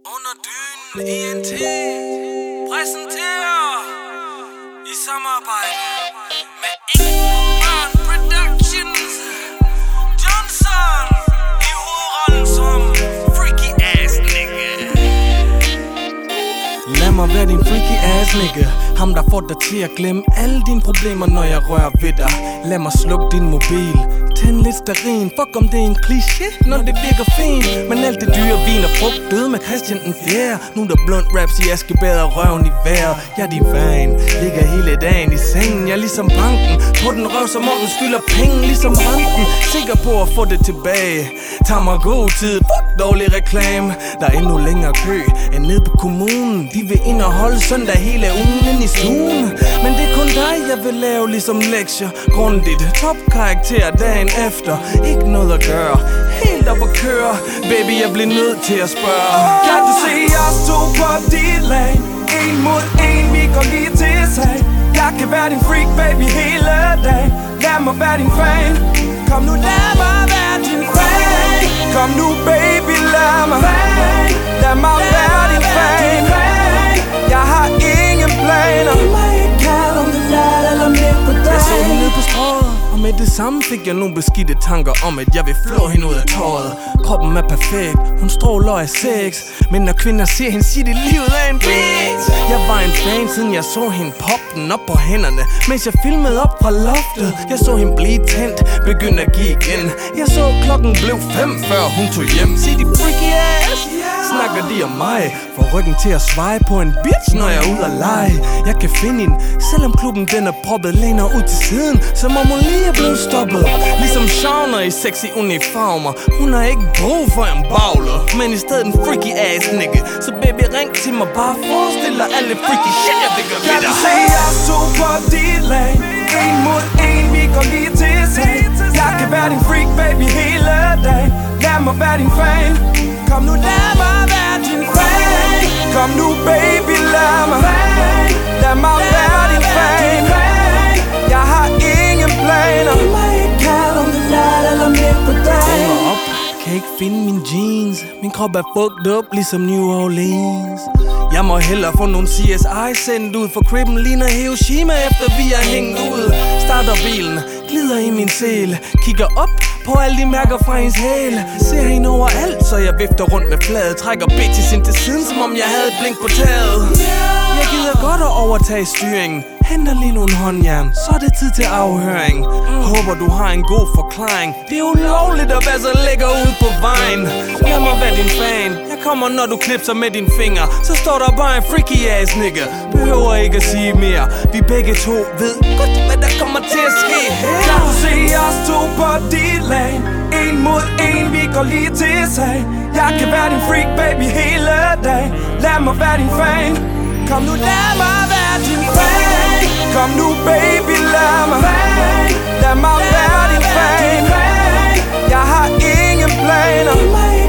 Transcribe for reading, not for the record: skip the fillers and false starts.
Under dynen ENT præsenterer i samarbejde med Ingman Productions Johnson i hovedrollen som freaky ass nigga. Lad mig være din freaky ass nigga, ham der får dig til at glemme alle dine problemer, når jeg rører ved dig. Lad mig slukke din mobil, tænd lidt stearin. Fuck om det er en kliché, når det virker fint. Men alt det dyre vin og frugt døde med Christian den 4. Nu der blond raps i Askebad og røven i vejret. Jeg er din fan, ligger hele dagen i sengen. Jeg er ligesom banken, på den røv som om den skylder penge. Ligesom renten, sikker på at få det tilbage. Tag mig god tid, fuck dårlig reklame. Der er endnu længere kø end nede på kommunen. De vil ind og holde søndag hele ugen ind i stuen. Men det er kun dig jeg vil lave ligesom lektier. Grundigt, topkarakter dagen efter. Ikke noget at gøre, helt op at køre. Baby jeg bliver nødt til at spørge. Kan du se os to på dit lag? En mod en, vi går lige til sag. Jeg kan være din freak baby hele dag. Lad mig være din fan. Kom nu lad mig være din fan. Kom nu baby lad mig. Lad mig være din fan. Jeg har ingen planer. Giv mig ikke kald om det nat eller midt på dag. Jeg så hende ned på strået, og med det samme fik jeg nogle beskidte tanker om, at jeg vil flå hende ud af tøjet. Kroppen er perfekt, hun stråler af sex. Men når kvinder ser hende, siger de livet af en bitch. Jeg var en fan, siden jeg så hende poppe den op på hænderne, mens jeg filmede op fra loftet. Jeg så hende blive tændt, begyndte at give igen. Jeg så klokken blev 5, før hun tog hjem. Sig de freaky ass, snakker de om mig. Får ryggen til at sveje på en bitch, når jeg er ude at lege. Jeg kan finde hende, selvom klubben den er proppet. Læner ud til siden, som om hun lige er blevet stoppet. Ligesom Shauna i sexy uniformer. Hun har ikke brug for en bagler, men i stedet en freaky ass nigga. Så baby ring til mig, bare forestil dig alle freaky shit jeg vil gøre ved dig. Kan du se os to på dit lag? En mod en, vi går lige til sag. Jeg kan være din freak baby hele dag. Lad mig være din fan. Kom nu lad mig være din fan. Kom nu baby lad mig. Lad mig være din fan. Jeg har ingen planer. Giv mig ikke kald om det nat eller midt på dagen. Op, kan ikke finde min jeans. Min krop er fucked up ligesom New Orleans. Jeg må hellere få nogle CSI sendt ud, for cribben ligner Hiroshima efter vi er hængt ud. Starter bilen, glider i min sæl, kigger op på alle de mærker fra hendes hæl. Ser hende overalt, så jeg vifter rundt med fladet. Trækker bitches ind til siden, som om jeg havde et blink på taget. Jeg gider godt at overtage styringen. Henter lige nogle håndjern, så er det tid til afhøring. Håber du har en god forklaring. Det er ulovligt at være så lækker ude på vejen. Lad mig være din fan. Jeg kommer når du klipser med dine fingre. Så står der bare en freaky ass nigga. Behøver ikke at sige mere. Vi begge to ved godt hvad der kommer til at ske her. Kan du se os to på dit lag? En mod en, vi går lige til sag. Jeg kan være din freak baby hele dag. Lad mig være din fan. Kom nu lad mig være din fan. Kom nu baby lad mig. Lad mig være din fan. Jeg har ingen planer.